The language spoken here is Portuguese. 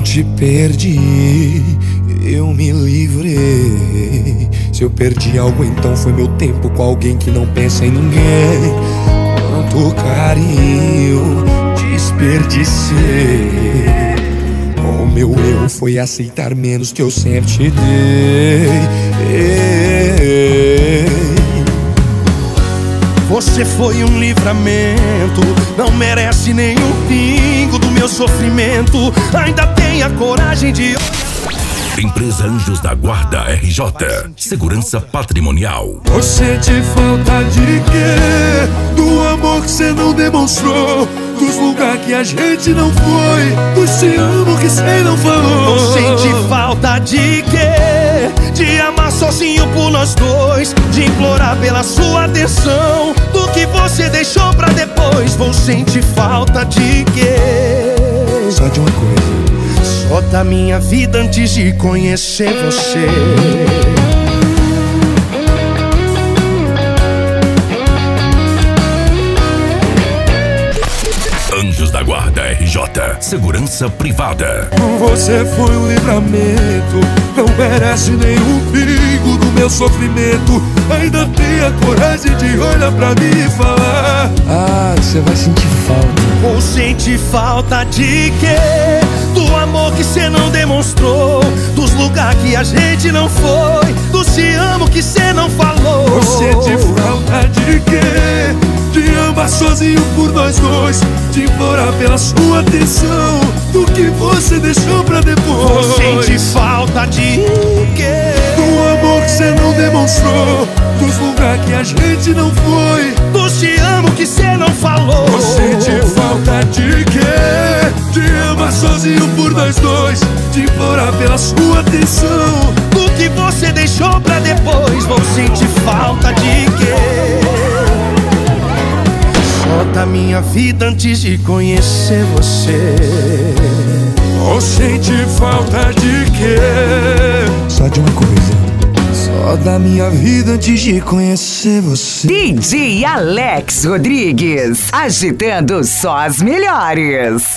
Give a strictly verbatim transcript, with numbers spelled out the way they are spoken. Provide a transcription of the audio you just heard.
te perdi, eu me livrei. Se eu perdi algo, então foi meu tempo com alguém que não pensa em ninguém. Quanto carinho desperdicei. O meu erro foi aceitar menos que eu sempre te dei. Você foi um livramento, não merece nenhum pingo do meu sofrimento. Ainda tem a coragem de... Empresa Anjos da Guarda R J, segurança patrimonial. Você te falta de quê? Do amor que você não demonstrou, dos lugares que a gente não foi, dos te amo que você não falou. Você sente falta de quê? De amar sozinho por nós dois, de implorar pela sua atenção, do que você deixou pra depois. Você sente falta de quê? Só de uma coisa. Só da minha vida antes de conhecer você. Anjos da Guarda R J, segurança privada. Você foi um livramento, não merece nenhum perigo do meu sofrimento. Ainda tem a coragem de olhar pra mim e falar: ah, você vai sentir falta. Ou sente falta de quê? Do amor que cê não demonstrou, dos lugares que a gente não foi, do te amo que cê não falou. Ou sente falta de quê? De amar sozinho por nós dois, de implorar pela sua atenção, do que você deixou pra depois. Ou sente falta de quê? Do amor que cê não demonstrou, dos lugares que a gente não foi, do te amo que cê não falou. Ou sente falta de quê? De amar sozinho por nós dois, de implorar pela sua atenção, do que você deixou pra depois. Vou sentir falta de quê? Só da minha vida antes de conhecer você. Ou sente falta de quê? Só de uma coisa. Só da minha vida antes de conhecer você. D J Alex Rodrigues, agitando só as melhores.